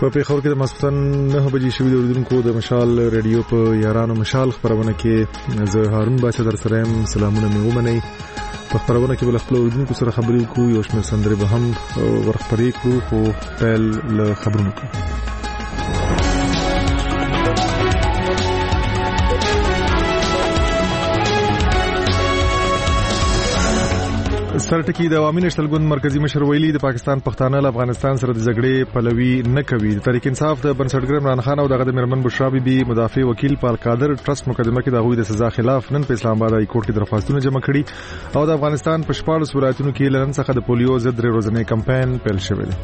په پیښور کې د ماسپښین 9 بجې شوې د اوریدونکو د مشال ریډیو په یارانو مشال خبرونه کې زه هارون باچا در سره يم. سلامونه مې ومنئ. په خبرونه کې بل خپل اوریدونکو سره خبرې وکړو، یو شمېر سندرې به هم ورخبرې کړو، خو پیل له خبرونو کوو. سرټکی د عوامي نشتل ګوند مرکزی مشر ویلي د پاکستان پښتانه له افغانستان سره د جګړې پلوي نه کوي. د تحریک انصاف د بنسټګر عمران خان او دغه د میرمن بشرا بیبي مدافع وکیل په القادر ټرست مقدمه کې د هغوی د سزا خلاف نن په اسلام آباد های کورټ کې درخواستونه جمع کړي او د افغانستان په 14 ولایتونو کې لنن څخه د پولیو ضد ورځنی کمپاین پیل شوی دی.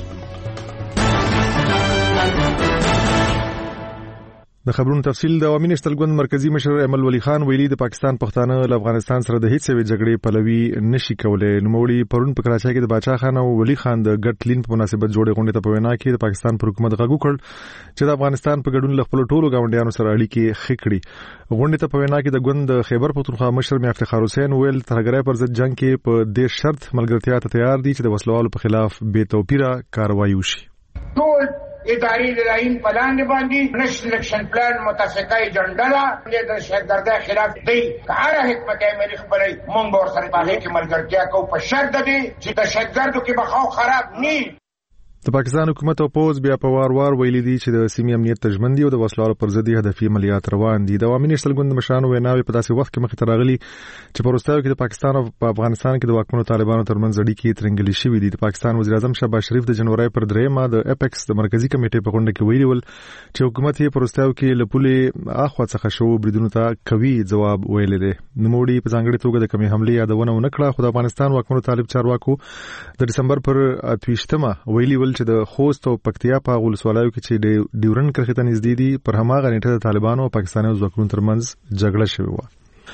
د خبرونو تفصیل د عوامي نشتل ګوند مرکزی مشر امل ولی خان ویلي د پاکستان پښتانه له افغانستان سره د هیڅ یوې جګړې پلوي نشي کولای. نوموړي پرون په کراچۍ کې د باچا خان او ولی خان د ګټ لین په مناسبت جوړې غونډې ته په وینا کې د پاکستان پر حکومت غږ وکړ چې د افغانستان په ګډون له خپل ټولو ګاونډیانو سره اړیکې ښې کړي. غونډې ته په وینا کې د ګوند د خیبر پختونخوا مشر میا افتخار حسین ویل ترګرای پر ضد جنگ کې په دې شرط ملګرتیا ته تیار دي چې د وسلوالو په خلاف بے توپیره کاروایی وشي. اداري لاین پلان باندې نشنل اکشن پلان متفقه ایجنډا د شهردارۍ خلاف دی کار حکمت عملی خبري مونږ ور سره باندې کې ملګرتیا کو په شرط دی چې د شهردارو کې بخاو خراب نه. د پاکستان حکومت او پوز بیا په وار ویلي دي چې د سیمې امنیت تجمندي او د وسلوالو پر ضد هدفي عملیات روان دي. د عوامي نشتل ګوند مشرانو ویناوي په داسې وخت کې مخې ته راغلي چې په وروستیو کې د پاکستان او په افغانستان کې د واکمنو طالبانو ترمنځ اړیکې ترنګلې شوې دي. د پاکستان وزیر اعظم شهباز شریف د جنوري پر 3 د اپیکس د مرکزی کمیټې په غونډه کې ویلي ول چې حکومت یې په وروستیو کې له پولې اخوا څخه شو بریدونو ته کوي جواب ویل دي. نوموړي په ځانګړي توګه د کمی حمله یادونه ونکړه، خو د افغانستان واکمنو طالب چارواکو د دسمبر پر 28مه ویلي ول چې د خوست پکتیا په ولسوالیو کې چې ډیورن کرښې ته نږدې دي پر هماغه نیټه د طالبانو او پاکستاني ځواکونو ترمنځ جګړه شوې وه.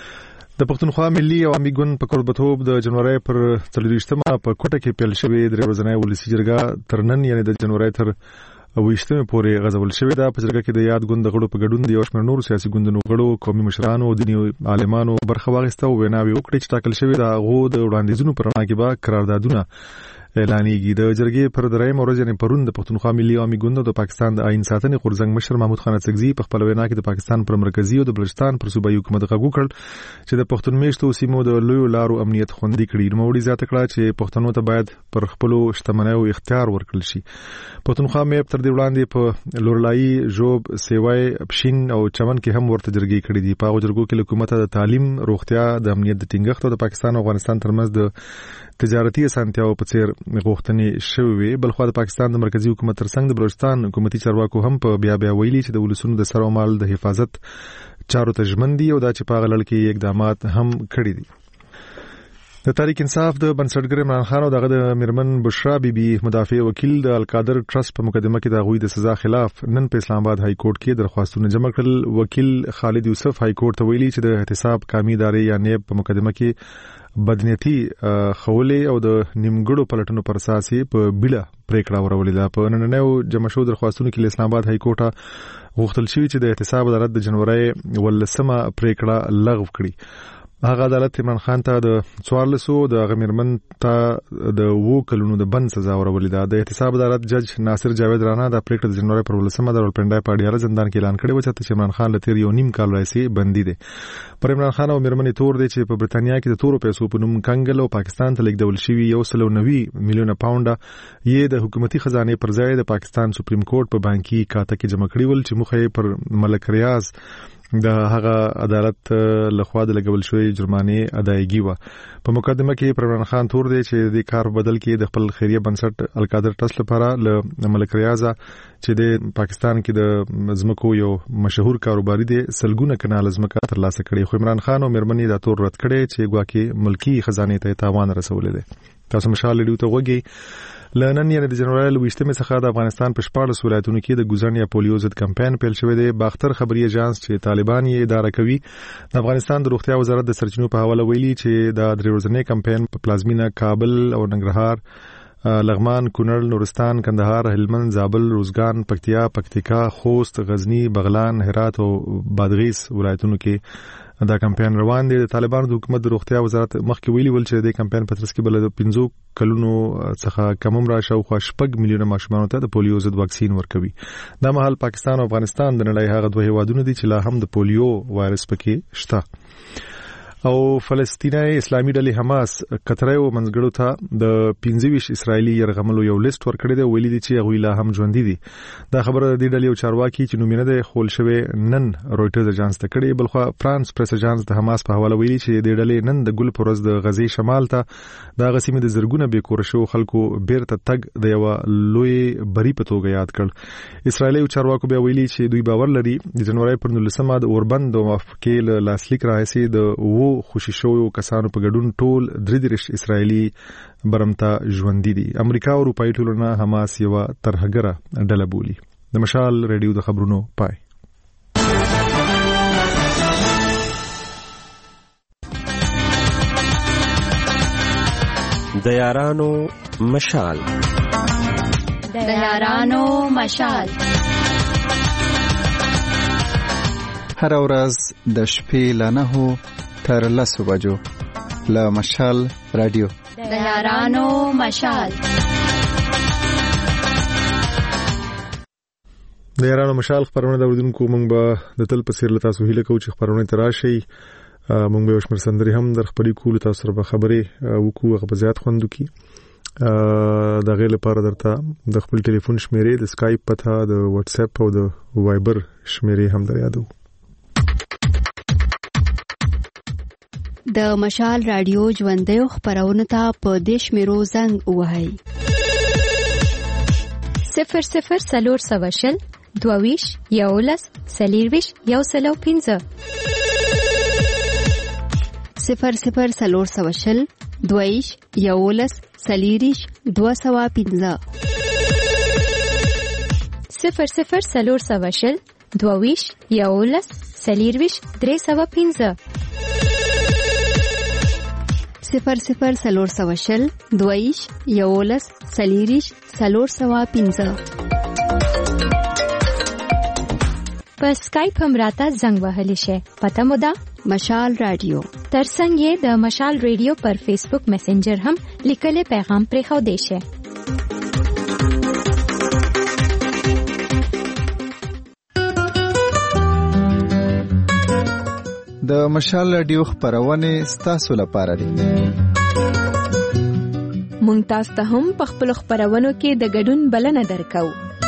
د پښتونخوا ملي عوامي ګوند په قربتوب د جنوري پر 23مه په کوټه کې پیل شوې د ورځنۍ ولسي جرګه تر نن یعنی د جنوري تر 28مه پورې غځول شوې ده. په جرګه کې د یاد ګوند غړو په ګډون د یو شمېر نورو سیاسي ګوندونو غړو، قومي مشرانو او دیني عالمانو برخه واخیسته او ویناوې وکړې چې ټاکل شوې ده هغو د وړاندیزونو پر رڼا کې به قراردادونه اعلانېږي. د جرګې پر 3 ورځ یعنې پرون د پښتونخوا ملي عوامي ګوند او د پاکستان د آئین ساتنې غورځنګ مشر محمود خان اڅکزي په خپل وینا کې د پاکستان پر مرکزی او د بلوچستان پر صوبایي حکومت غږ وکړ چې د پښتون میشتو سیمو د لویو لارو امنیت خوندي کړي. نوموړي زیاته کړه چې پښتنو ته باید پر خپلو شتمنیو اختیار ورکړل شي. پښتونخوا مې تر دې وړاندې په لورلایي، ژوب، سیوای، پښین او چمن کې هم ورته جرګې کړې دي. په هغو جرګو کې حکومت د تعلیم، روغتیا، د امنیت د ټینګښت او د پاکستان او افغانستان ترمنځ د تجارتي اسانتیاو په څیر غوښتنې شوې وي. بلخو د پاکستان د مرکزی حکومت ترڅنګ د بلوچستان حکومتي چارواکو هم په بیا ویلي چې د ولسونو د سر او مال د حفاظت چارو ته ژمن دي او دا چې په هغه لړ کې اقدامات هم کړي دي. د تحریک انصاف د بنسټګر عمران خان او دغه د میرمن بشرا بیبي مدافع وکیل د القادر ټرست په مقدمه کې د هغوی د سزا خلاف نن په اسلام آباد های کورټ کې درخواستونه جمع کړل. وکیل خالد یوسف های کورټ ته ویلي چې د احتساب قامي ادارې یا نیب په مقدمه کې بدنیتی خولې او د نیمګړو پلټنو پر اساس په بیړه پریکړه ورولې ده. په نننیو جمع شو درخواستونو کې اسلام آباد های کورټ غوښتل شوی چې د احتساب عدالت د جنوري 18مه پریکړه لغوه کړي. هغه عدالت عمران خان ته د 1400 د غمیرمن ته د 2 کلونو د بند سزا ورولې ده. د احتساب عدالت جج ناصر جاوید رانا د پریکړه د جنوري پر 18مه د ولپنډای په اډیاله زندان کې اعلان کړی و چې عمران خان لته یو نیم کال راځي بندي دي. پر عمران خان او میرمنې تور دي چې په برتانیا کې د تورو پیسو په نوم کنګل او پاکستان ته لیږدول شوی 190 میلیونه پاونډ یې د حکومتي خزانه پر ځای د پاکستان سپریم کورټ په بانکي کاته کې جمع کړی ول چې مخه پر ملک ریاض د هغه عدالت لخوا د لګول شوی جرمانه ادایګي و. په مقدمه کې پر عمران خان تور دی چې د کار بدل کې د خپل خیریه بنسټ القادر ټرست لپاره ل ملک ریاض چې د پاکستان کې د زمکو یو مشهور کاروباري دی سلګونه کنال زمکه ترلاسه کړي. خو عمران خان او میرمنې دا تور رد کړي چې ګواکې ملکی خزانه ته تاوان رسولې ده. تاسو مشال لیدو ته وګورئ. لنن یعنی د جنوري 28مه څخه د افغانستان په 14 ولایتونو کې د ګوزن یا پولیو ضد کمپاین پیل شوی دی. باختر خبري ایجنس چې طالبان یې اداره کوي د افغانستان د روغتیا وزارت د سرچینو په حواله ویلي چې دا د ورځنی کمپاین په پلازمینه کابل او ننګرهار لغمان، کونړ، نورستان، کندهار، هلمند، زابل، روزګان، پکتیا، پکتیکا، خوست، غزنی، بغلان، هرات او بادغیس ولایتونو کې دا کمپاین روان دی. د طالبانو د حکومت د روغتیا وزارت مخکې ویلي ول چې د کمپاین په ترڅ کې بل د 15 کلونو څخه کمم را شاوخوا 6 میلیونه ماشومان ته د پولیو ضد واکسین ورکوي. دا مهال پاکستان او افغانستان د نړۍ هغه دوه هیوادونه دي چې لا هم د پولیو وایرس پکې شته. او فلسطیني اسلامي ډلې حماس قطر او منځګړو ته د 25 اسرایلی يرغملو یو لیست ورکړی دی. ویلي دي چې هغه لا هم ژوند دي. دا خبره د دې ډلې او چارواکي چې نومینه ده خول شوی نن رويټرز اژانس ته کړي. بلخو فرانس پریس اژانس د حماس په حواله ویلي چې د ډلې نن د ګل پرز د غزي شمال ته د غسیمه د زرګونه به کور شو خلکو بیرته تګ د یو لوی بری په توګه یاد کړ. اسرایلی چارواکو به ویلي چې دوی باور لري د جنوري پر 19 د اوربند او موافقه لاسلیک راځي د خوشي شوو کسانو په ګډون ټول 33 اسرایلی برمتا ژوند دي. امریکا او اروپאי ټولنه حماس یو ترهګره ډله بولي. د مشال ریډیو د خبرونو پای. د یارانو مشال، د یارانو مشال. هر ورځ د شپې له 9 تر 10 بجو له مشال رادیو د یارانو مشال. د یارانو مشال خبرونه د اوریدونکو مونږ به د تل په سیر لتا سهیله کو چې خبرونه تراشي. مونږ به وشمر سندري هم در خبري کول تاسو سره خبرې وکړو غو زیات خوندو کی. د غیر لپاره درته د خپل ټلیفون شمیرې د سکایپ پته د واتس اپ او د وایبر شمیرې هم در یادو. د مشال رادیو ژوندۍ خبرونه ته په دیش میرو زنګ وهاي 00 سلور سواشل دوویش یولس سلیرویش یوسلو 15 00 سلور سواشل دوویش یولس سلیریش 215 00 سلور سواشل دوویش یولس سلیرویش 315 00 سلور سواشل دویش یولس سلیریش 315 په سکایپ هم راته زنګ وهلی شي. پته مو ده مشال رادیو. ترڅنګ یې د مشال رادیو پر فیسبوک میسنجر هم لیکل پیغام پرې خو دی شي. د مشال رادیو خبرونه ستاسو لپاره دي. مونږ تاسو ته هم په خپل خبرونو کې د ګډون بلنه درکو.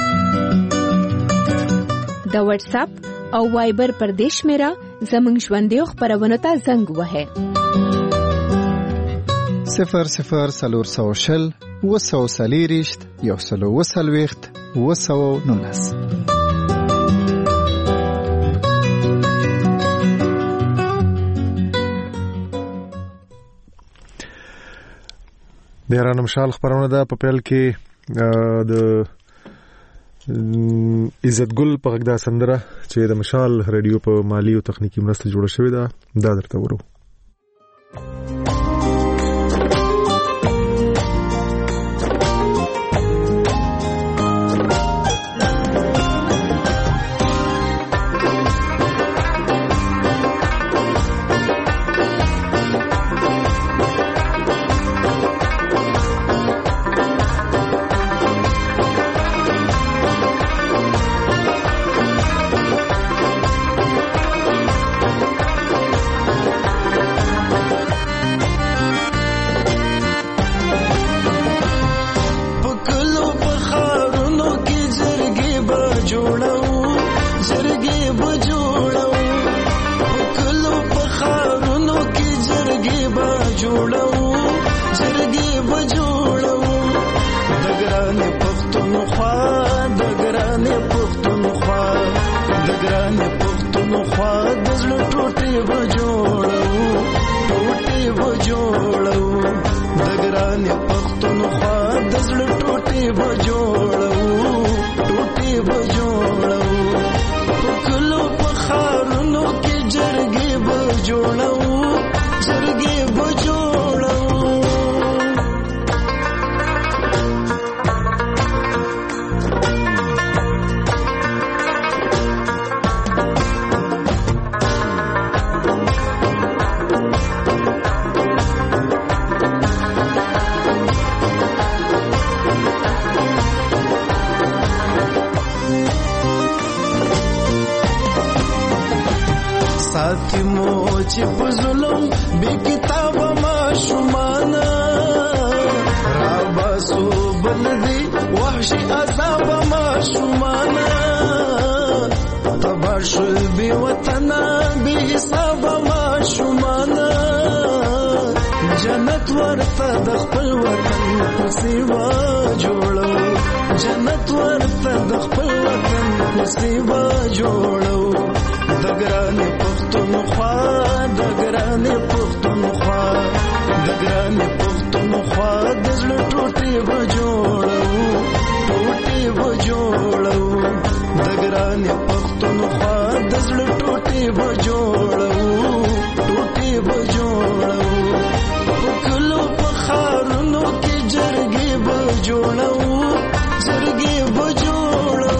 د واتس اپ او وایبر پر دیش میرا زمونږ ژوندۍ خبرونو ته زنګ وهه 00 سلور سواشل وسو سلیریشت یوسلو وسلويخت وسو نونس. د یارانو مشال خبرونه ده په پیل کې د عزت ګل په غږ دا سندره چې د مشال رادیو په مالی او تخنیکی مرسته جوړه شوې ده دا درته ورو. یتیمو چې په ظلم بې کتابه ماشومانه راباسو بلدي وحشي عذابه ماشومانه تبار شل بې وطنه بې حسابه ماشومانه جنت ورته د خپل وطن کوڅې وا جوړو جنت ورته د خپل وطن کوڅې وا جوړو د ګرانې پښتونخوا د ګرانې پښتونخوا د ګرانې پښتونخوا د زړه ټوټې به جوړو ټوټې به جوړو د ګرانې پښتونخوا د زړه ټوټې به جوړو ټوټې به جوړو کلو په خارونو کې جرګې به جوړو جرګې به جوړو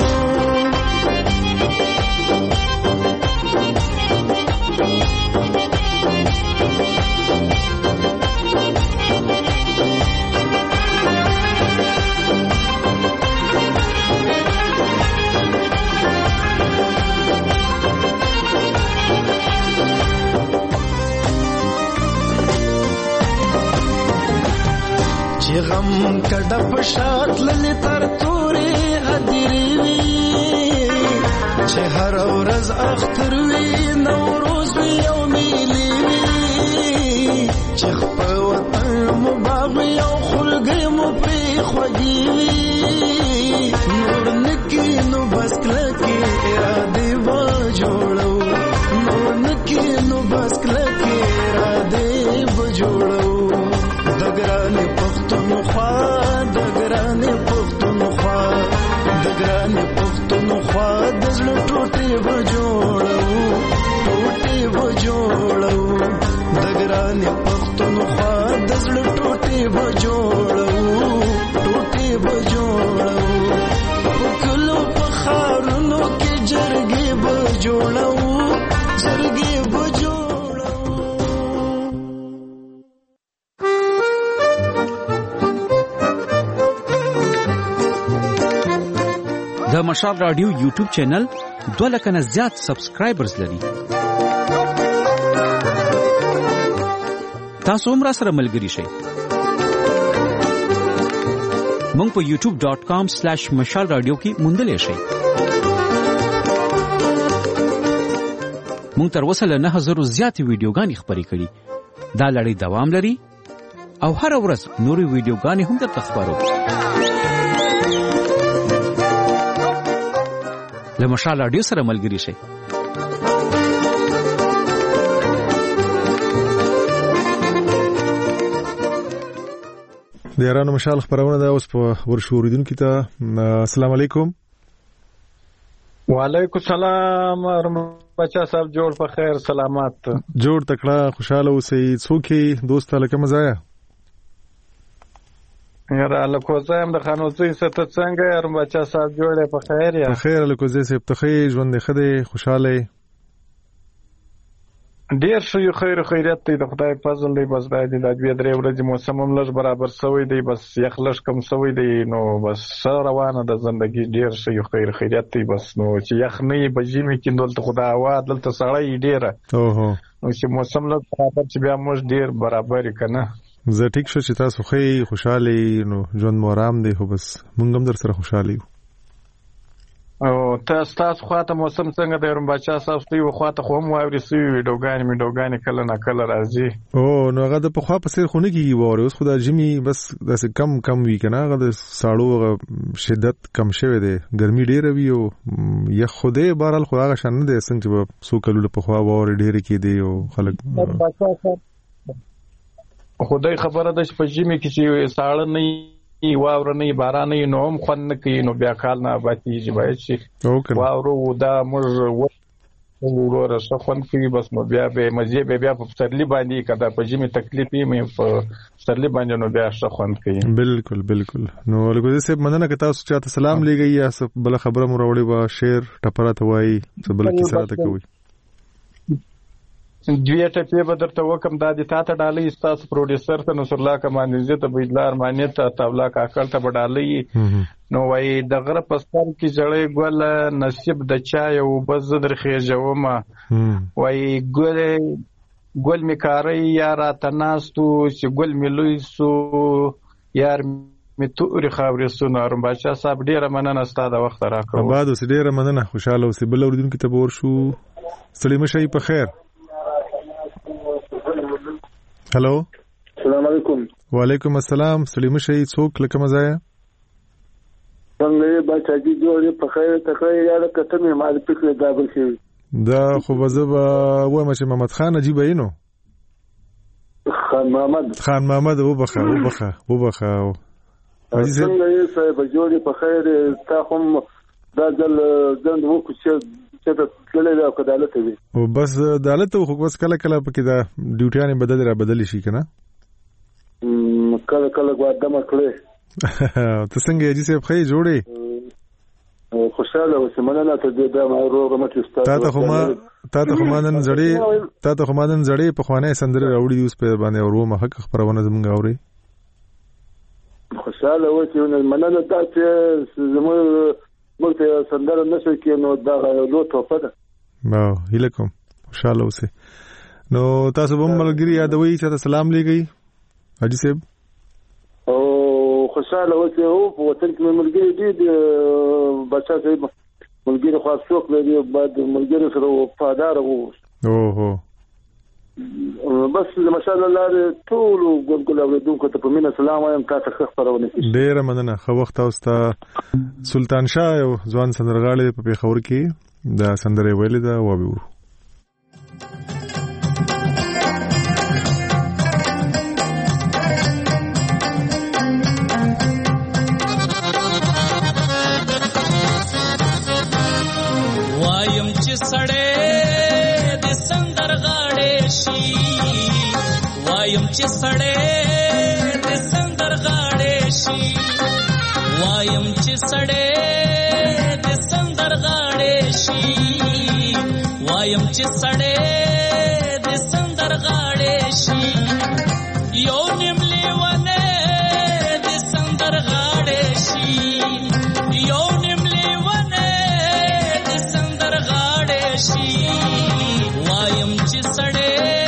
غم کډه په شات للی تر تورې هدیرې وي چې هر ورځ اختر وي نوروز وي او میلې وي چې خپل وطن مو باغ او خلګې مو پرې خوږې وي نور نکي نو بس کلکې ارادې به جوړو نور نکي نو بس کلکې ارادې به جوړو د ګرانې پښتونخوا د ګرانې پښتونخوا د ګرانې پښتونخوا د زړه ټوټې به جوړو ټوټې به جوړو د ګرانې پښتونخوا د زړه ټوټې به جوړو ټوټې به جوړو په کلو په خارونو کې جرګې به جوړو جرګې به جوړو د مشال رادیو یوټیوب چینل 2 لک نه زیات سبسکرایبرز لري. تاسو هم را سره ملګري شئ. مونږ په youtube.com/مشال رادیو کې موندلې شئ. مونږ تر اوسه له 9000 زیات ویډیوګانې خپرې کړې. دا لړۍ دوام لري او هر ورځ نورې ویډیوګانې هم درته خپرو. له مشال رادیو سره ملګري شئ. د یارانو مشال خبرونه دا اوس په ورشوریدونکو ته. السلام علیکم. وعلیکم السلام بچا صاحب جوړ په خیر سلامات جوړ تکړه خوشاله اوسئ. څوک دوست لکه مزایا یاره لکوزه هم د خانوزي ست څنګه یار بچا صاحب جوړ په خیر یا خیر لکوزه سپ ته خیر ژوند خده خوشاله ډیر شو خیر خیرت دی د خدای فضل دی. بس باید د دوی درې ورځې موسم هم لږ برابر شوی دی بس یخ لږ کم شوی دی نو بس روانه د ژوندۍ ډیر شو خیر خیرت دی. بس نو چې یخ نه بجیمه کې دلته خدای هوا دلته سړی ډیره اوه نو چې موسم لږ برابر چې بیا موږ ډیر برابر کنه زه ټیک شو چې تاسو خې خوشاله نو ژوند مو آرام دی خو بس مونږ هم در سره خوشاله یو. او تاسو خواته موسم څنګه دی ورم بچا تاسو ته خواته خو هم واوري سوي ویډیوګانې کله نه کله راځي. او نو هغه د په خوا په سیر خونه کې واره اوس خدای جمی بس داسې کم وی کنه هغه د ساړو شدت کم شوی دی ګرمي ډیره وی او یخ خوده بهرال خو هغه شان نه دی څنګه چې سو کلو په خوا واره ډیره کې دی او خلک خدای خبره ده چې په جمی کې چې ساړه نه واور نه باران نه نو هم خون نه کوي نو بیا کال نه باتیږي باید شي واورو دا موږ وروره شخون کوي بس نو بیا به مزه بیا په سرلی باندې کدا په جمی تکلیفي مې په سرلی باندې نو بیا شخون کوي. بالکل نو لګوي سه مننه که تاسو چاته سلام لګي یا بل خبره مو راوړي وا شیر ټپره توای څه بل کی سره ته کوي. دوی ټپې به درته وکم دا د تا ته ډالۍ ستاسو پروډیوسر ته نصر الله کمانیزي ته بيدلار معنی ته تاولا کاکل ته ډالۍ نو وای د غره په سر کې جړې ګل نصیب د چا یو بز در خېجوم وای ګل می کاری یارا تناستو چې ګل می لوی سو یار می توري خاورې سونارم بچا صاحب ډیره مننه ستاسو د وخت راکړو بعد اوس ډیره مننه خوشاله اوسې بل اوریدونکو ته ور شو ستړي مشي په خیر هلو السلام علیکم وعلیکم السلام ستړي مشي څوک لکه مزایا څنګه بچا دي جوړې په خیر تکړه یاد کته مې مال فکر دا بل شي دا خو وزبا و مشه محمد خان عجیب اینو خان محمد وبخه څنګه یې صاحب جوړې په خیر تا هم دا ځل ځند وکړو چې ته تللې دا عدالت وي او بس عدالت خو بس کله پکې دا ډیوټیانې بدل شي کنه کله غواړم کړې ته څنګه یې چې په جوړې خوشاله اوسې مننه ته دا ما روغ مټ تا ته خمانن زړې په خوانه سندره راوړي اوس په باندې ورو مخک خبرونه زمونږ اوري خوشاله اوسې مننه دا چې زموږ ته سندره نشي کې نو دا لو توفه ده هیله کوم خوشاله اوسې نو تاسو به ملګری یادوي چې سلام لګي حاجی صاحب او خوشاله اوسې او په وطن کې ملګری دي بچا صاحب ملګری خاص څوک لري بعد ملګری سره وفادار وو اوه بس ماشاء الله ټول ګل اوریدونکو ته په مینه سلام وایم تاسو ښه خبرونه کوي ډیره مننه خو وخت اوستا سلطان شاه یو ځوان سندرغاړي په پیښور کې دا سندره ویلې ده او به چې سړې د سندرغاړې شي وایم چې سړې د سندرغاړې شي وایم چې سړې د سندرغاړې شي یو نیملې ونه د سندرغاړې شي یو نیملې ونه د سندرغاړې شي وایم چې سړې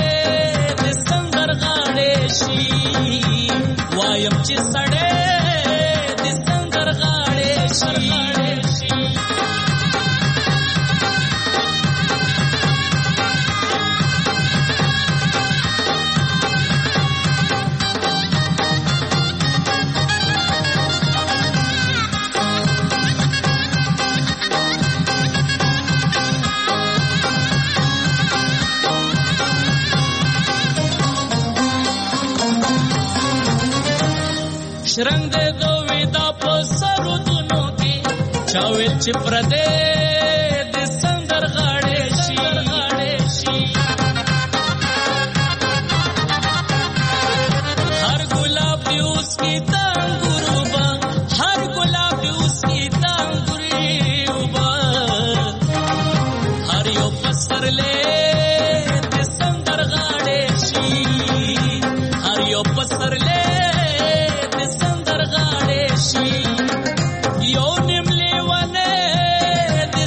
وایم چې سړې د سندرغاړې شي شرنګ د دوی دا په سرودونو کې چاوي چې پردې د سندرغاړې شي هر ګلاب دی اوس کی تانګوروبا هر ګلاب دی اوس کی تانګوریوبا هر یو پسرلې د سندرغاړې شي هر یو پسرلې یو نیملې ونه د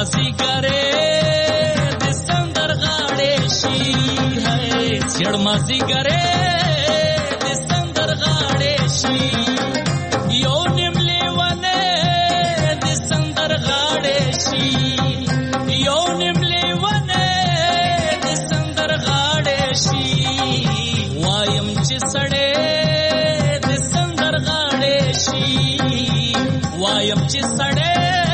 مازیګره د سندر غاړې شي زړ مازیګره د سندر غاړې شي یو نیم لیونه د سندر غاړې شي یو نیم لیونه د سندر غاړې شي وایم چې سړې د سندر غاړې شي وایم چې سړې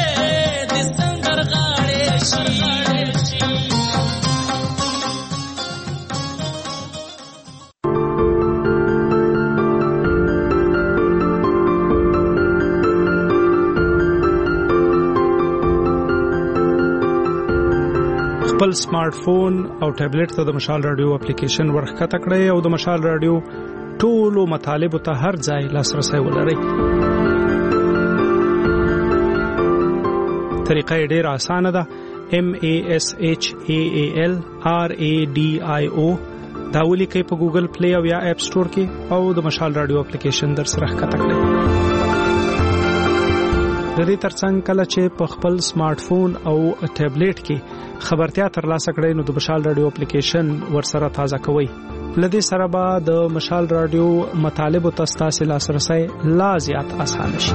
خپل سمارټ فون او ټابلیټ ته د مشال رادیو اپلیکیشن ورخته کړئ او د مشال رادیو ټولو مطالب ته هر ځای لاسرسي ولرئ. طریقه ډېره اسانه ده. MASHAALRADIO دا ولیکئ په ګوګل پلی او یا اپ سٹور کې او د مشال رادیو اپلیکیشن در سره ښکته کړئ. د دې ترڅنګ کله چې په خپل سمارټ فون او ټابلیټ کې خبرتیا ترلاسه کړئ نو د مشال رادیو اپلیکیشن ورسره تازه کوئ. لدې سره به د مشال رادیو مطالب او تاسو لاسرسي لا زیات اسانه شي.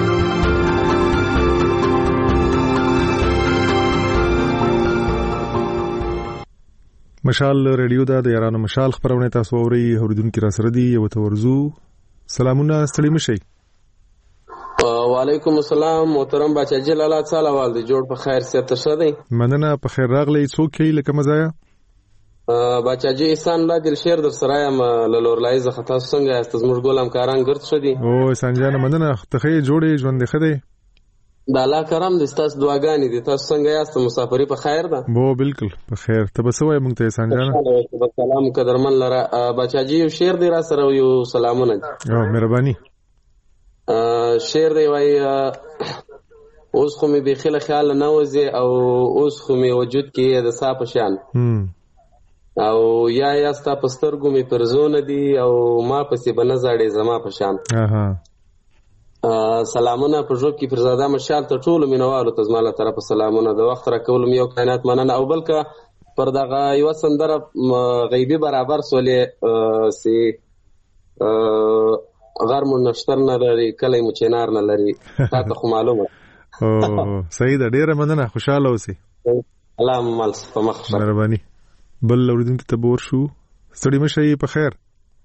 مشال رادیو دا د یارانو مشال خبرونه تاسو اوري اوریدونکو را سره دی یو تورزو سلامونه ستړي مشي. وعلیکم السلام محترم بچا جلال تعالی والد جوړ په خیر سره شه دی. مننه په خیر راغلی. څوک یې لکه مزایا بچا جی احسان الله دل شیر در سره یم لورلای زه خطا څنګه است زموږ ګولم کاران ګرځ شدي. او سنجانه مننه ته جوړې ژوند خدای د الله کرم د تاسو دعاګانې دي. تاسو څنګه یاست؟ مسافری په خیر ده؟ بو بالکل په خیر. ته بسوي مونږ ته سنجانه سلام قدرمن لره بچا جی یو شیر دی را سره یو سلامونه. او مهرباني. شیر دی وای اوس خو می بخیله خیال نه وځي او اوس خو می وجود کې د صاحب شان او یا ستا پسترګو می پرزونه دي او ما پسې بنزاړي زما په شان. سلامونه په ژوند کې فرزاده مشال ته ټول مینوالو ته زما له طرفه سلامونه. د وخت را کول یو کائنات مننه او بلکې پر دغه یو سندره غیبی برابر سولې سي غر مون نشتر نه لري کله مو چینار نه لري تاسو خو معلومه. او صحیح ده. ډیره مننه. خوشاله اوسئ. الله مال په مخ. مهرباني. بل اوریدونکو ته بور شو ستړي مشي په خیر.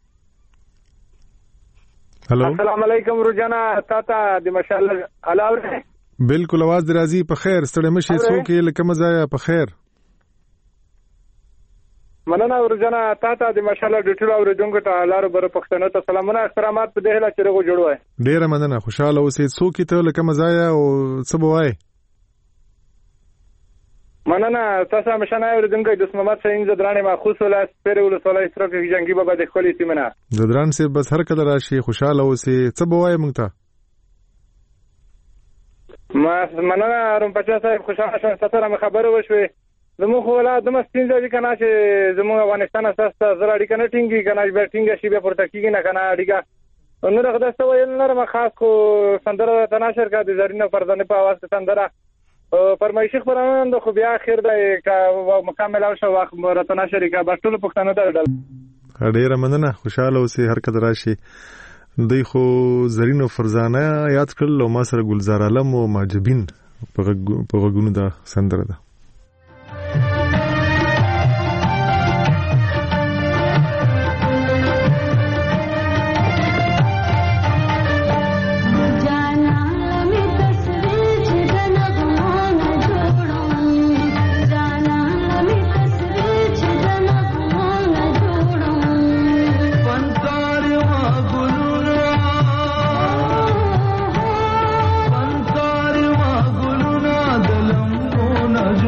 هلو السلام علیکم روجانا تاتا د ماشاءالله علاوه بالکل आवाज درازي په خیر. ستړي مشي څوک یې لکه مزایا په خیر. مننه روجانا تاتا د ماشاءالله د ټولو اوریدونکو ته لارو بر پښتنو ته سلامونه احترامات په دهلا چرغو جوړوي. ډیره مننه. خوشاله اوسئ. څوک ته لکه مزایا او څه بوای. مننه تاسو مشانه اوریدونکو د محمد سعید زدرانه ماخوص ولاس پیر ولسوالۍ سره کې جنگي بابا د خپل سیمنه زدران سي بس هر کله راشي. خوشاله اوسئ. څه بوای مونږ ته ما مننه روم پچا صاحب خوشاله شم ستاره خبره وشوي. زموږ ولادت د مستین ځای کنه چې زموږ افغانستان اساسه زړه اړیکه نه ټینګي کنه بیټینګ شي به پورته کیږي نه کنه اړیکه نو راغدا سو ویل نه خاص کو سندره تناشر کا د زرینه پردانه په आवाज سندره فرمایشي خبرونه خو بیا اخر د مکمل او شو وخت تناشر کا بټول پښتنه ته ډیره مننه. خوشاله اوسئ. هر کله راشي. دوی خو زرینو فرزانه یاد کړل او ما سره ګلزار عالم او ماجبین په غوګونو دا سندره ده. گلونا دلم کو نہ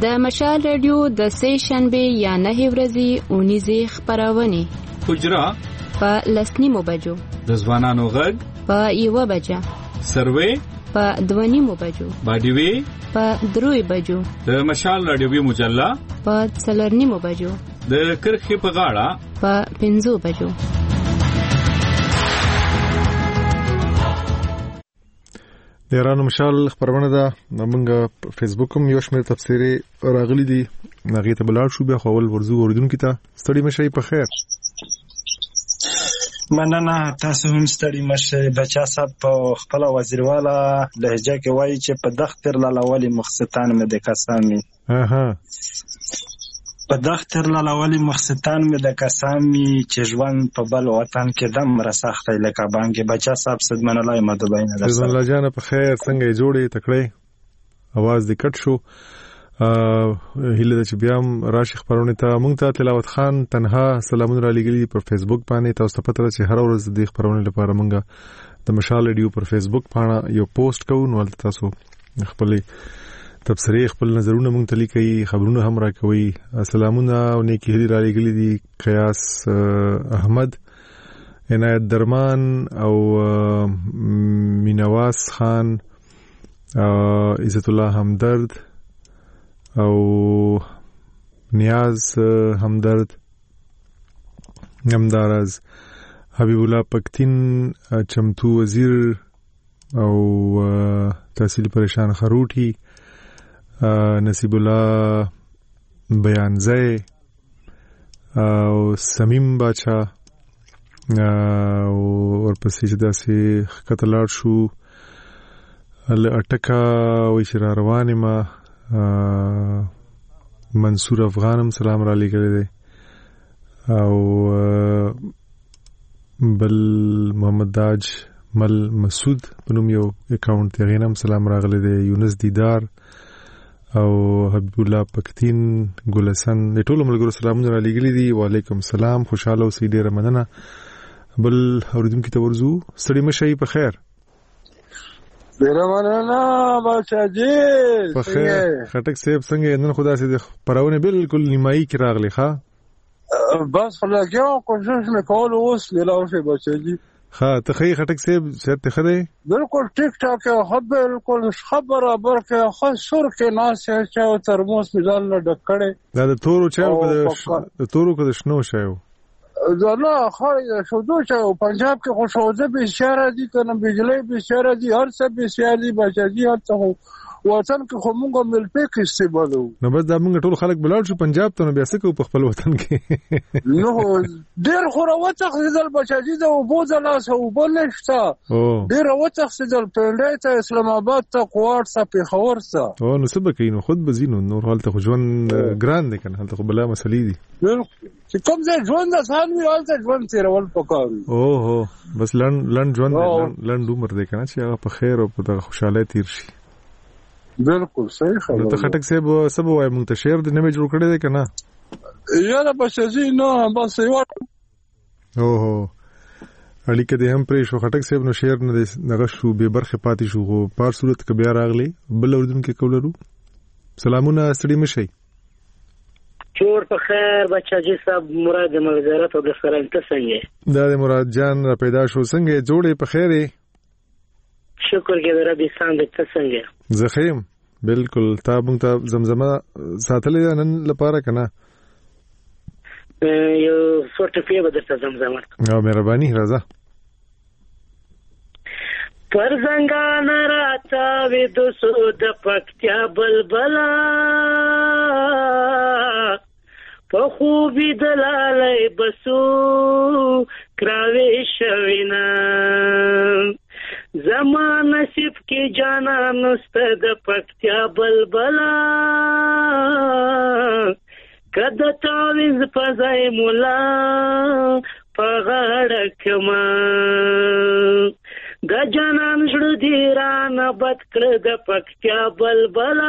د مشال رادیو د سې شنبه یا نه ورځې اونیزه خبرونه حجرا په لسنیمو بجو د ځوانانو غږ په 1 بجه سروې په 2 بجو باډیوي په 3 بجو د مشال رادیوي مجله په 4 بجو د کرخې په غاړه په 5 بجو. د ایران مشال خبرونه ده موږ فیسبوک هم یو شمېر تفسیري راغلي دي هغه ته بلار شو بیا خپل ورزو اوریدونکو ته ستړي مشي په خیر. مننه تاسو هم ستړي مشه بچا صاحب په خپل وزیرواله لهجه کې وایي چې په دختر لاولي مخستان مې د قسامي په دختر لاولي مخستان مې د قسامي چې ژوند په بل وطن کې دم رسخت لکه بانګ بچا صاحب صدمن الله مدبین درسه الله جان په خیر څنګه جوړې تکړه आवाज دې کټ شو هله چې بیا راشي خبرونه ته مونږ ته تلاوت خان تنها سلامونه را لګلي پر فیسبوک باندې تاسو ته پته چې هر ورځ د خبرونه لپاره مونږ د مشال رادیو پر فیسبوک باندې یو پوسټ کوو نو تاسو خپل تبصره خپل نظرونه مونږ ته لیکي خبرونه هم را کوي سلامونه او نیکی هلي را لګلي دي قیاس احمد عنایت درمان او مینواز خان عزت الله همدرد او نیاز همدرد همدارز حبیب الله پکتین چمتو وزیر او تحصیل پریشان خروټی نصیب الله بیانزی او سمیم باچا او ورپسې چې داسې خطلار شو اټکا وی شرا روانه ما منصور افغانم سلام را لګل دي او بل محمد داج مل مسعود پنوم یو اکاونټ ته غینم سلام راغلی دی یونس دیدار او حبیب الله پکتین ګلسن د ټولو ملګرو سلامونه را لګل دي وعلیکم السلام خوشاله اوسئ ډیره مننه بل اوریدونکو ته ورزو ستړي مشي په خیر ډیره مننه بچا جی په خیر خټک صاحب څنګه نن خدا سي د پرونه بالکل نیمایي کې راغلی ښا بس خلاصو کوشش وکول اوس لاوشه بچا جی ها ته خی خټک صاحب صحت ته خره بالکل ټیک ټاک خو بالکل برابر کې خو سر کې ناس چا ترموس مزال نه ډکړې دا د تورو چا د تورو کې شنو شایو زنا خارج شودو چې پنجاب کې خوشوزه به اشاره دي کنه بجلی به اشاره دي هر څه به اشاره دي بچي هڅه وطن کې خو موږ مل پک استعمالو نو بس دا موږ ټول خلک بلال شو پنجاب ته نو بیا څه کو په خپل وطن کې نو ډیر خو راوته خدل بچي دا وبو ځلاس وبو نشتا ډیر راوته خدل پندای ته اسلام آباد ته کوړ څه په خور څه او نو سبا کینو خود بزینو نور حالت خو ژوند ګران دي کنه حالت خو بلا مسلې دي چې کوم ځای ژوند آسان وي حالت ژوند تیرول پکاري اوه بس لن ژوند لن عمر دې کنه چې هغه په خیر او په خوشاله تیر شي بالکل صحیح خبره ته خټک صاحب سبا وای مونږ ته شعر د نوې جوړ کړی دی کنه یاره بچی نه بس یو اوه اړیکه دې هم پرې شو خټک صاحب نو شعر نه نغښ شو به برخه پاتې شو خو پار صورت کې بیا راغلی بل اردن کې کولرو سلامونه ستړي مشي چور په خیر بچاجي صاحب مراد ملګرت او د سره انت څنګه دا مراد جان را پیدا شو څنګه جوړې په خیره شکر کې ربي سان د څنګه زخیم بالکل تا مونږ ته زمزمه ساتلې نن لپاره کنه یو څوټ په به درته زمزمه او مهرباني راځه پر زنګان راته وې د سود پکتیا بلبلا په خوبي دلالای بسو کراوي شوینا زمان نصیب کې جانا نسته د پکتیا بلبلا کده تاویز پزای مولا پغړ کما د جانان زړه دی رانه بد کړ د پکتیا بلبلا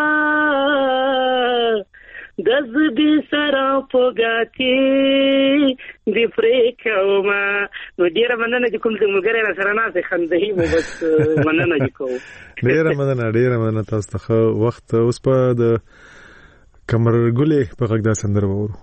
د زبي سره پوګاتی دی فریکوما نو ډیره مننه چې کوم د ملګری را سره ناسه خندهي مو بس مننه کوم ډیره مننه تاسو ته وخت اوس په د کمر ګلې په غږ دا سندره وورو.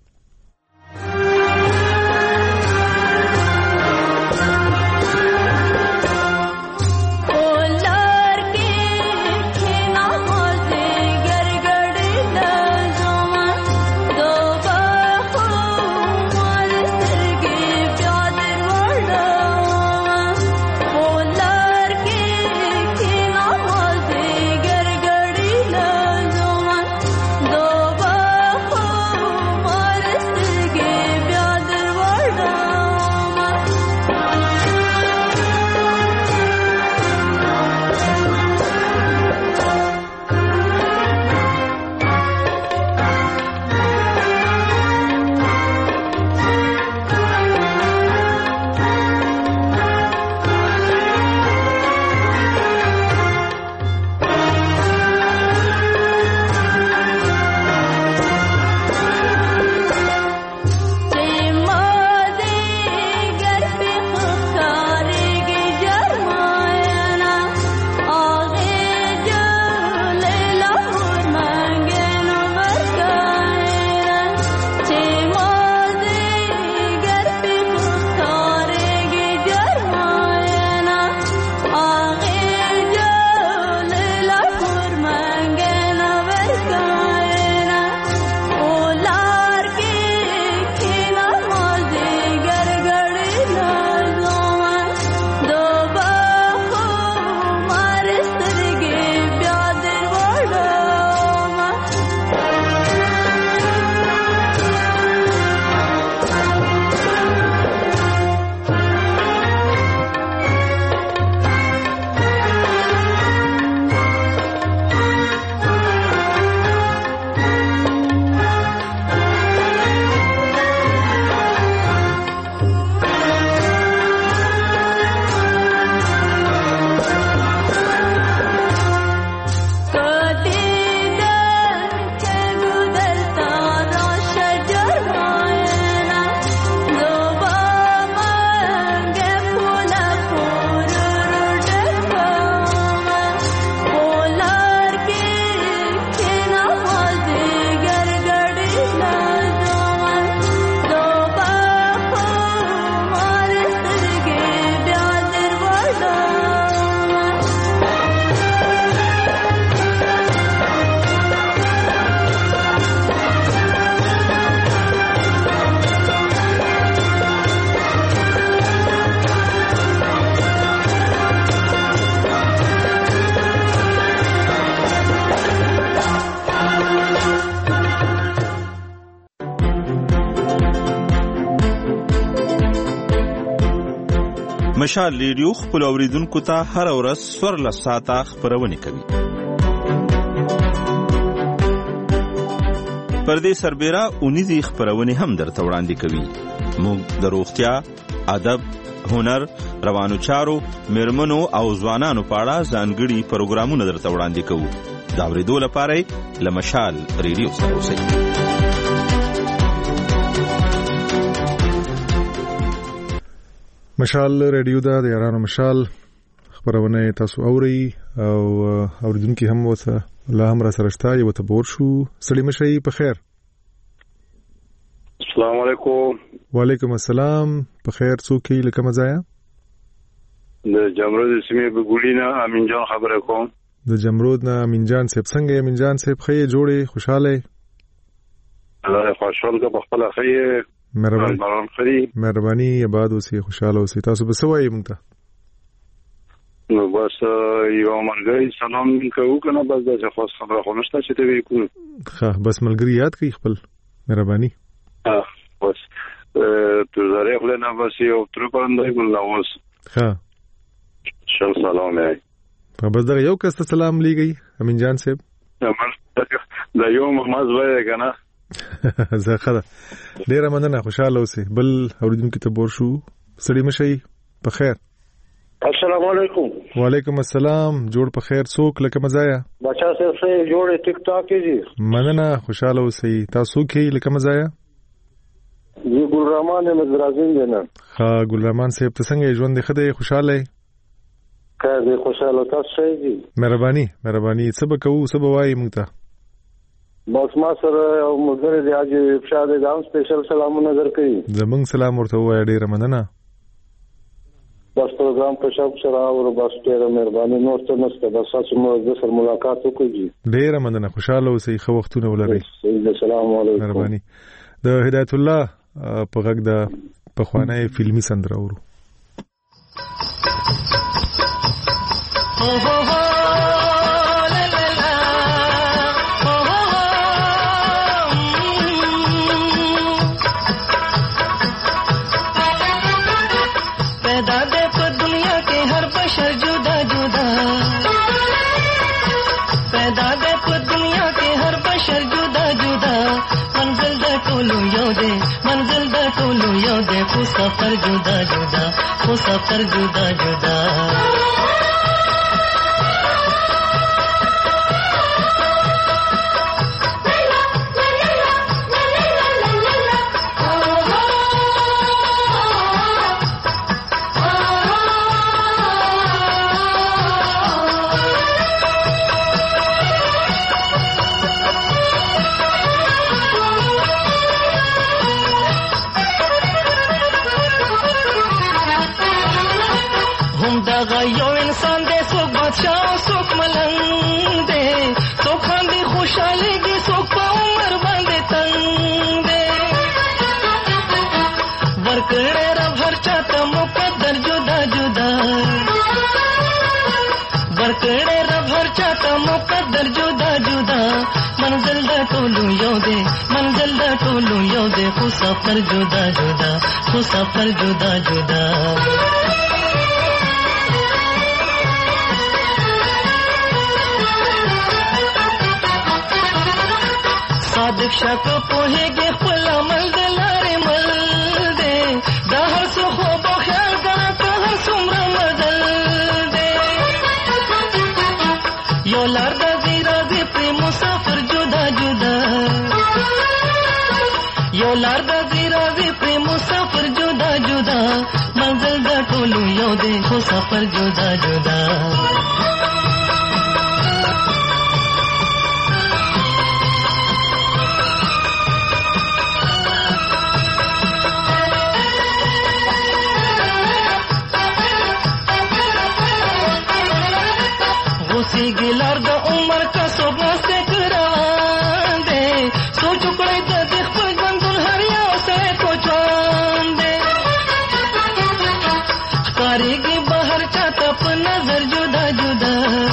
مشال ریډیو خپل اوریدونکو ته هر ورځ 14 ساعته خبرونه کوي. پر دې سربېره اونیزي خبرونه هم درته وړاندې کوي. موږ د روغتیا، ادب، هنر، روانو چارو، میرمنو او ځوانانو په اړه ځانګړي پروګرامونه درته وړاندې کوو. دا اوریدو لپاره له مشال ریډیو سره اوسئ. مشال ریډیو دا د یارانو مشال خبرونه تاسو اوري او اوریدونکو هم وسه الله هم را سره شته یو ته بور شو. سړی مشي په خیر. السلام علیکم. وعلیکم السلام. په خیر. څوک یې لکه مزایا؟ د جمرود سیمې په ګولینا امین جان خبره کوم. د جمرود نه امین جان صاحب څنګه؟ امین جان صاحب خې جوړې خوشاله؟ الله خوشحال کا په خپل خې مهرباني آباد اوسئ، خوشاله اوسئ. تاسو به څه وایي موږ ته؟ نو بس یو ملګری سلام کوو کنه، بس دا خاص خبره خو نشته چې ته وکړو. ښه بس ملګری یاد کړئ خپل. مهرباني. بس تو زره خپل نه بس یو تر پرندای ګل اوس. ښه شل سلام یې. په بس دا یو کس ته سلام لګي امین جان صاحب. دا یو محمد وای کنه. زه خره ډیره مننه، خوشاله اوسئ. بل اوریدونکو ته بور شو. سړی مشي په خیر. السلام علیکم. وعلیکم السلام. جوړ په خیر. څوک لکه مزایا؟ بچا صاحب سے جوړ ټیک ټاک کیږي. مننه، خوشاله اوسئ. تاسو کې لکه مزایا؟ جی ګل رحمان مزرازین دینا. ها ګل رحمان صاحب ته څنګه ژوند خدای خوشاله؟ کله خوشاله تاسو شئ. مهرباني مهرباني. څه به کوو، څه به وایي موږ ته؟ بس ما سره یو ملګری دی حاجي افشار دی، دا هم سپیشل سلامونه درکوي. زمونږ سلام ورته ووایه، ډېره مننه. بس پروګرام په شوق سره او بس ډېره مهرباني، نور څه نشته، بس تاسو مو د سره ملاقات وکړي. ډېره مننه، خوشاله اوسئ، ښه وختونه ولرئ. السلام علیکم. مهرباني. د هدایت الله په غږ د پخوانی فلمي سندره اورو. सफर जुदा जुदा, वो सफर जुदा जुदा। यो इंसान दे सुख बादशाह सुख मलंग दे, सुख खांदी खुशहाली की सुख पा उमर बांधे तंग दे, वर्कड़े रब हर चाहता मुकद्दर जुदा जुदा, वर्कड़े रब हर चाहता मुकद्दर जुदा जुदा, मंजिल दा टोलू यो दे, मंजिल दा टोलू यो दे, खु सफर जुदा जुदा, खु सफर जुदा जुदा। सादिक शक पोहेगे खुला मल दलारे मल दे, दहर सो खो ख्याल करा तो हर सुमरा मदल दे, यो लारदा जीरा जी प्रेम मुसाफिर जुदा जुदा, यो लारदा जीरा जी प्रेम मुसाफिर जुदा जुदा, मंजिल दा टोलू यो दे, खो सफर जुदा जुदा। गिलार द उमर का सोबा से करान दे, सो टुकड़े द देख पर बंदुल हरिया से को चांद दे, कारीगी बाहर चाहता पर नजर जुदा जुदा,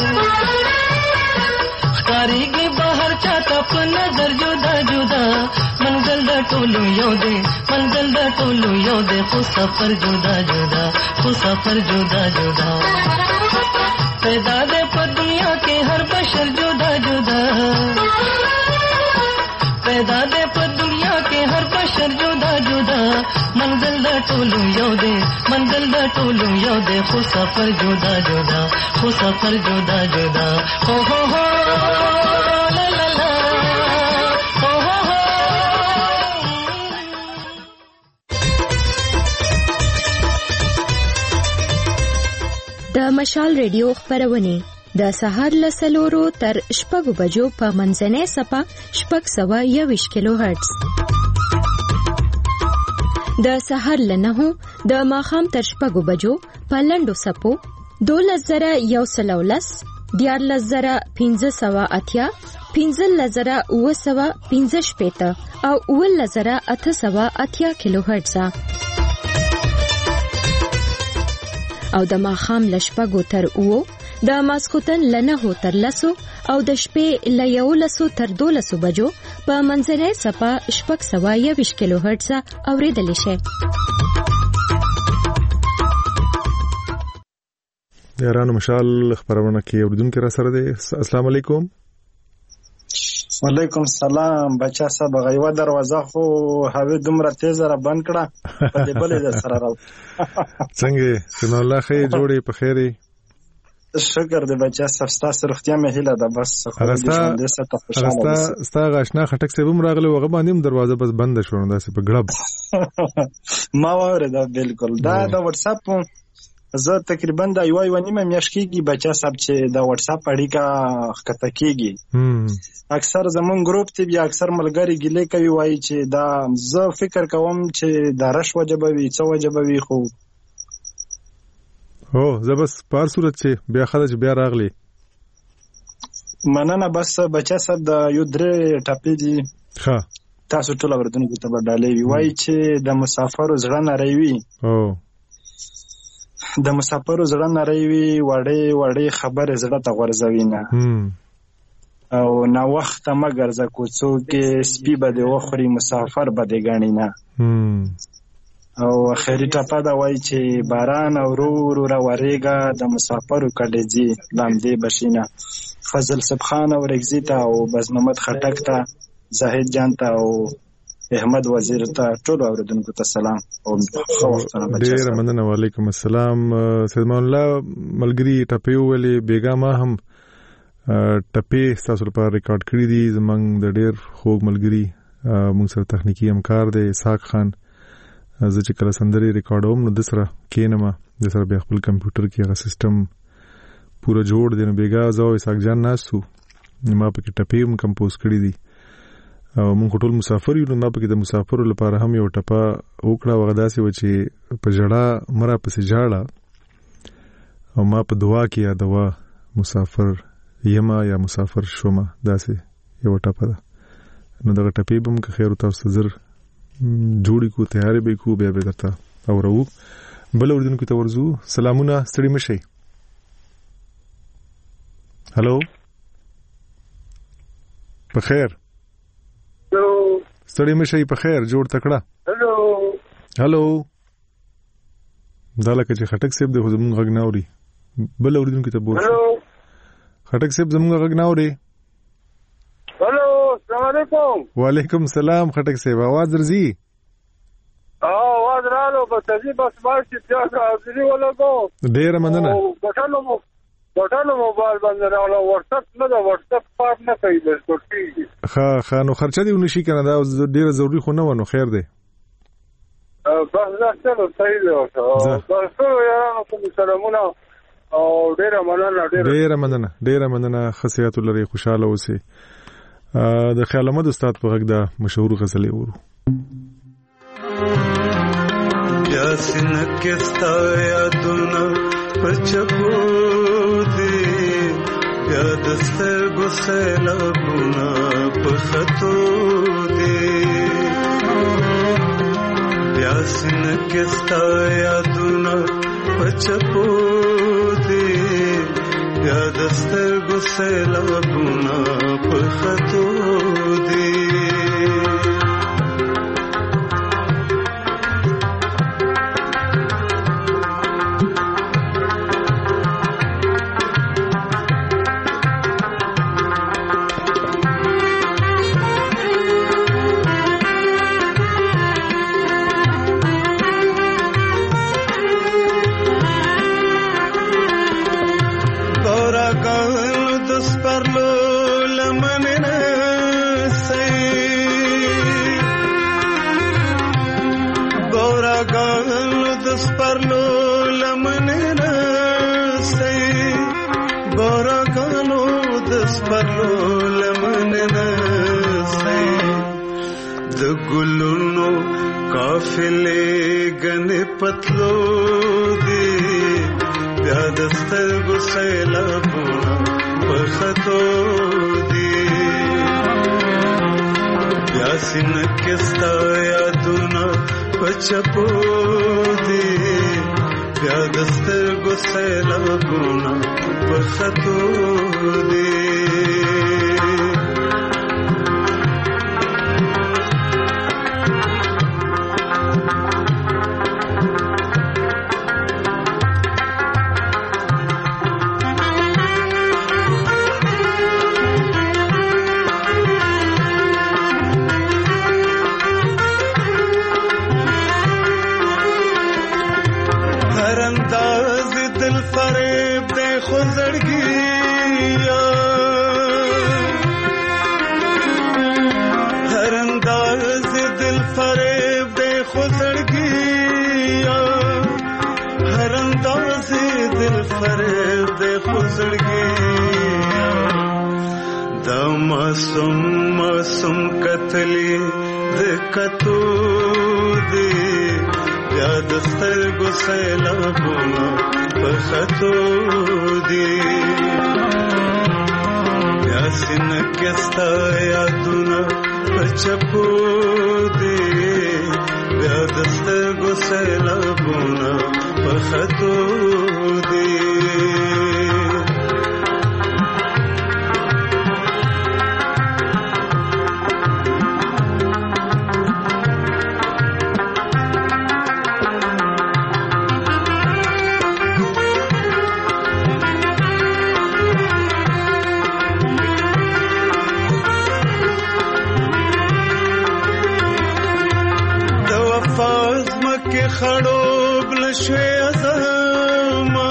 कारीगी बाहर चाहता पर नजर जुदा जुदा, मंजिल द टोलू यो दे, मंजिल द टोलू यो दे, खु सफर जुदा जुदा, खु सफर जुदा जुदा। पैदा दे पर दुनिया के हर बशर जुदा जुदा, पैदा दे पर दुनिया के हर बशर जुदा जुदा, मंजिल दा टोलू यो दे, मंजिल दा टोलू यो दे, खु सफर जुदा जुदा, खु सफर जुदा जुदा। हो ला ला ला, हो د مشال ریډیو خبرونه د سهار له 4 تر 6 بجو په منځنۍ سپه 621 کیلو هرتز، د سهار له 9 د ماښام تر 6 بجو په لنډو سپو 12110 14580 15915 او 11880 کیلو هرتز، او د ماښام له 6 تر 9 د ماسخوتن له 9 تر 10 او د شپې له 11 تر 12 بجو په منځنۍ سپه 621 کیلو هرتز اوریدل شي. د ایران مشال خبرونه کې اوریدونکو را سره دي. السلام علیکم. وعلیکم السلام. بچا صاحب غیوا دروازه خو هوی دومره تیز را بند کړه په دې بلې در سره راو. څنګه سن الله خیر جوړې په خیرې. شکر دې بچا صاحب ستاسو روغتیا مې هیله ده. بس خو دې ست خوشاله اوسه. ستا غاښنا خټک سیبم راغله وغه باندې دروازه بس بند شونه داسې په غړب. ما وره دا بالکل دا د واتس اپ زه تقریبا د یو نیمه میاشت کېږي بچا صاحب چې د واتس اپ اړیکه ښکته کېږي. اکثر زمون ګروپ ته بیا اکثر ملګری ګیلې کوي وایي چې دا زه فکر کوم چې دا رش وجبه وي څه وجبه وي خو زه بس په هر صورت چې بیا خلک بیا راغلی مننه. بس بچا صاحب د یو درې ټاپې دي تاسو ټول اوردونکو ته به ډالۍ وي. وایي چې د مسافرو زړه نری وي د مسافرو زړه نری وي وړې وړې خبرې زړه ته غورځوي نه او نا وخت مگر ز کوڅو کې سپي به دی وخوري مسافر به دی ګڼي نه. او اخري ټاپه دا وایي چې باران او ورو ورو راورېږه د مسافرو کډېځي لامدې بشینه. فضل سبخان او رګزي ته او بز محمد خټک ته زاهد جان ته او احمد وزیر ته ټول اوردونکو ته سلام او ښه وختونه. ډېره مننه. وعلیکم السلام. سید مان الله ملګري ټپې وویلې بیګا ما هم ټپې ستاسو لپاره ریکارډ کړي دي. زموږ د ډېر خوږ ملګري موږ سره تخنیکي همکار دی اسحاق خان. زه چې کله سندرې ریکارډوم نو د سره کېنم د سره بیا خپل کمپیوټر کې هغه سیسټم پوره جوړ دی نو بیګا زه او اسحاق جان ناستو ما پکې ټپې هم کمپوز کړي دي او موږ ټول مسافر یو نو ما پکې د مسافرو لپاره هم یو ټپه وکړه. هغه داسې و چې په ژړا مرا پسې ژاړه او ما په دعا کې یادوه مسافر یما یا مسافر شومه. داسې یو ټپه ده. نو دغه ټپې به موږ خیر تاسو زر جوړی کو تیاری به کو بیا به درته اورو. بل اوردونکو ته ورزو. سلامونه ستړي مشي. هلو په خیر. ستړي مشي په خیر جوړ تکړه. هلو دا لکه چې خټک صاحب د زمونږ غږ نه اوري. بل اوردونکو ته بول. خټک صاحب زمونږ غږ نه اوري. هلو السلام علیکم. وعلیکم السلام خټک صاحب आवाज درځي. आवाज رالو بس ځي بس ماشي بیا حاضرې ولګو. ډېره مننه. بټانو موبایل باندې راغله واتس اپ نه دا واتس اپ پاک نه کوي بس کوټي. ښه نو خرچه دی ونشي کنه دا ډېره ضروری خو نه ونه خیر دی. بس دا څه صحیح دی. بس یارانو کوم سلامونه او ډېره مننه خصيات لري خوشاله اوسئ. د خیال احمد استاد په غږ دا مشهور غزل ورو. بیا سینکستا یادونه پچپو دی بیا دستر ګسلا ګنا پخته دی بیا سینکستا یادونه پچپو دی بیا دستر ګسلا ګنا پخته دی. گلونو قافلے گنے پتلو دی بیا دستر گسیلا بونا پخطو دی بیا سینکستا یادونا پچپو دی بیا دستر گسیلا بونا پخطو دی. فریب دې خوزړګي دا معصوم کتلی دې کتو دې بیا د سترګو سیلابونه په خطو دې بیا سینه کې ستا یادونه په چپو دې بیا د سترګو سیلابونه په خطو دې خړوب لشوي ازما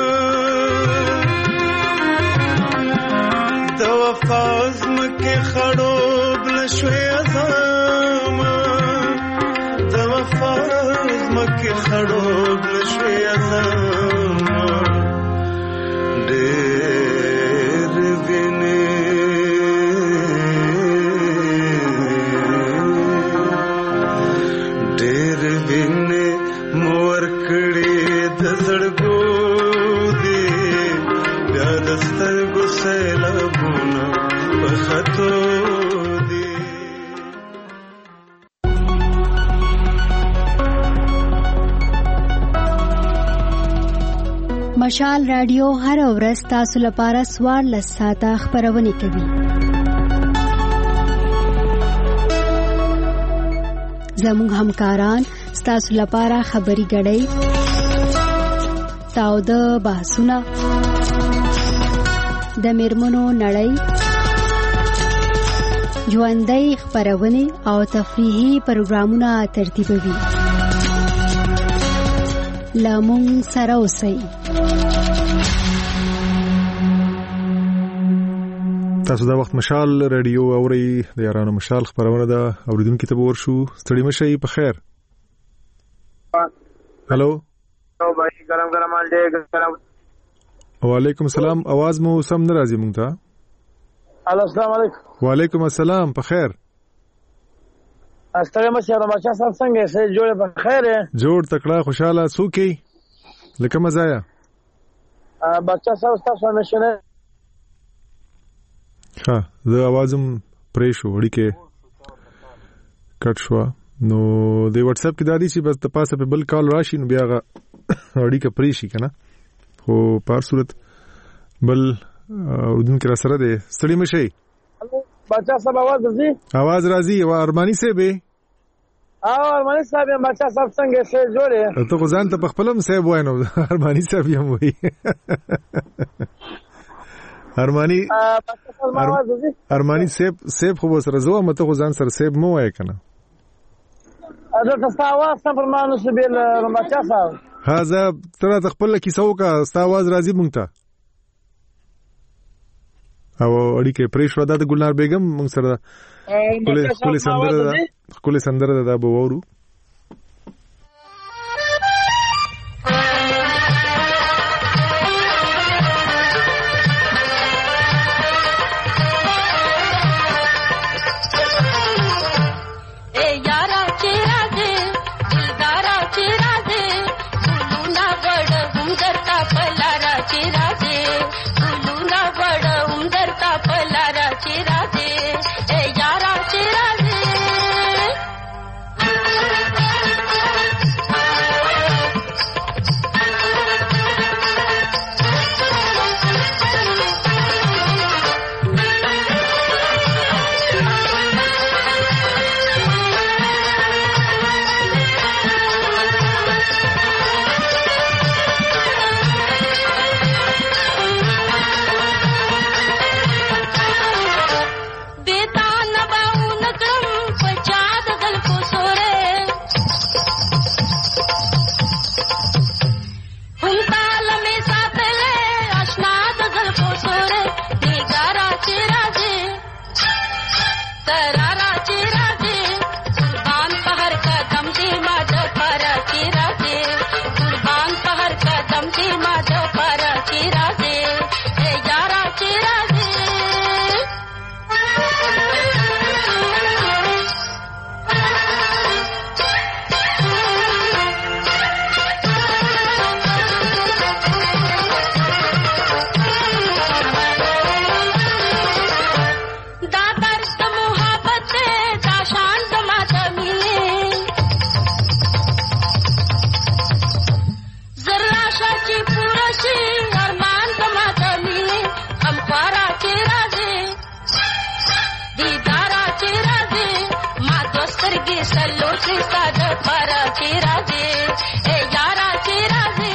د وفاز مکه خړوب لشوي ازما د وفاز مکه خړوب لشوي ازما ډېر ویني ډېر ویني مور کړي د زړګو دي بیا د سترګو سیلابونه په خطو دي. مشال رادیو هر ورځ تاسو لپاره 14 ساعته خبرونه کوي. زموږ همکاران ستاسو لپاره خبري غړي تاوده بحثونه د میرمنو نړۍ ژوندۍ خبرونه او تفریحي پروګرامونه ترتیبوي. لامون سره اوسئ. تاسو دا وخت مشال رادیو اوري د یارانو مشال خبرونه ده اوریدونکو ته ورشو ستړي مشي په خیر. هالو بھائی ګرم ګرم انډه ګرم. وعلیکم السلام. आवाज مو سم نه راځي مونږ ته. السلام علیکم. وعلیکم السلام په خیر. استغه مشه رمچا صاحب څنګه سه جوړ په خیر. جوړ تکړه خوشاله سوکي لکه مزایا. بچا صاحب تاسو نشنه ها زه आवाजم پرې شو وړي کې کټ شو نو د واتس اپ کې دادی چې بس د پاسه په بل کال راشي نو بیا وړي کې پرې شي کنه خو په صورت بل ودن کې را سره ده ستړي مشي. بچا صاحب आवाज راځي او ارمانی صاحب ارمانی صاحب بچا صاحب څنګه سه جوړه ته غزان ته خپلم صاحب وای نو ارمانی صاحب هم وای ارمانی سیب خو سره زو مته خو ځان سره سیب مو وای کنه دا تاسو आवाज سم پر مانو سبیل رمچا صاحب هاذا تر خپل کیسو کا تاسو आवाज راځي مونږ ته او اړي کې پریشو د ګلنار بیگم مونږ سره کله سندره دا به وورو. Chira de, ella ra chira de. کوشش ساده پارا چې راځي اے یارا چې راځي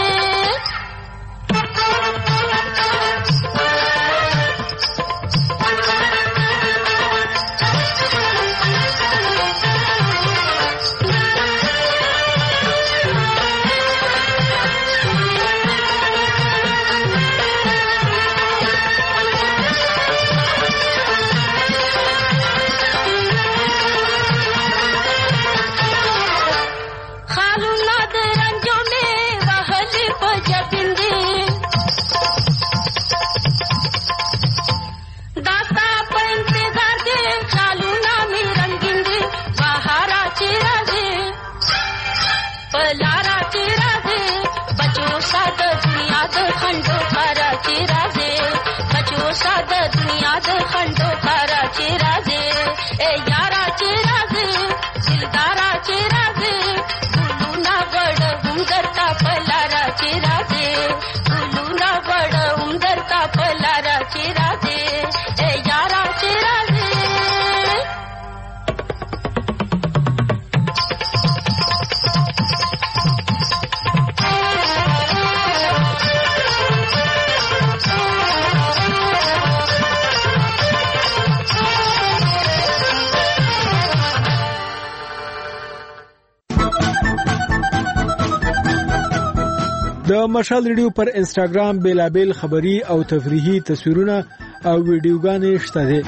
د مشال ریډیو پر انسټاګرام بیلابل خبری او تفریحي تصویرونه او ویډیوګانې شته دي.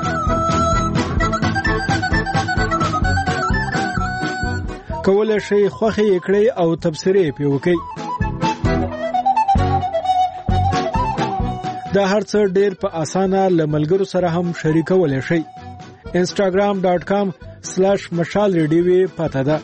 کولای شئ خوښي کړئ او تبصرې پې وکړئ. دا هر څه ډېر په اسانه له ملګرو سره هم شریکولی شئ. instagram.com/mashalradio پته ده.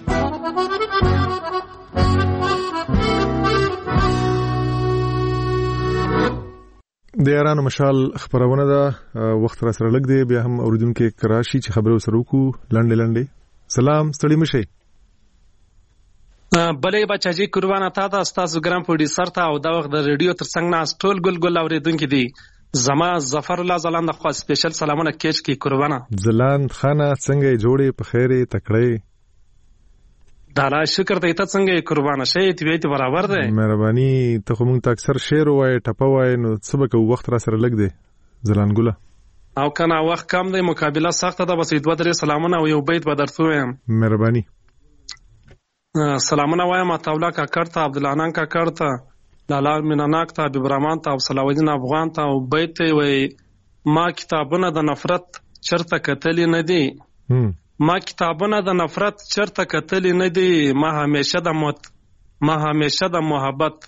د یارانو مشال خبرونه ده وخت را سره لګ دی بیا هم اوریدونکو کراشي چې خبرو سره وکړو لنډه سلام ستړي مشي بلې بچاجي قربانه تا ته استاد ګرام پروډوسر ته او دا وخت د ریډیو ترڅنګ نه ټول ګل اوریدونکو دي زما ظفر الله زلاند خو سپیشل سلامونه کېچ کی قربانه زلاند خانه څنګه جوړې په خیره تکړه دالا شکر ته څنګه قربانه شې ته برابر ده مهرباني ته خو مونږ ته اکثر شعر وای ټپه وای نو سبق وخت را سره لګ دی زلانګوله او کنه وخت کم دی مقابله سخت ده بس دوه درې سلامونه او یو بیت به درته وایم مهرباني سلامونه وایم تاولا کا کرتا عبدالعنان کا کرتا لالا میناناک ته ابراهیم ته او صلاح افغان ته او بیت وای ما کتابونه د نفرت چرته کتلی نه دی ما کتابونه د نفرت چرته کتلی نه دي ما همیشه د محبت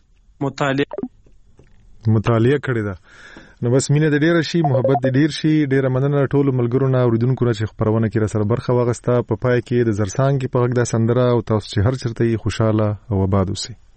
مطالعه کړی ده نو بس مینه د ډیر شي محبت د ډیر شي ډیر مننه ټول ملګرو نه اوریدونکو نه چې خبرونه کې را سره برخه واغسته په پای کې د زرسان کې په غږ د سندره او تاسو چې هر چرته خوشاله او آباد اوسئ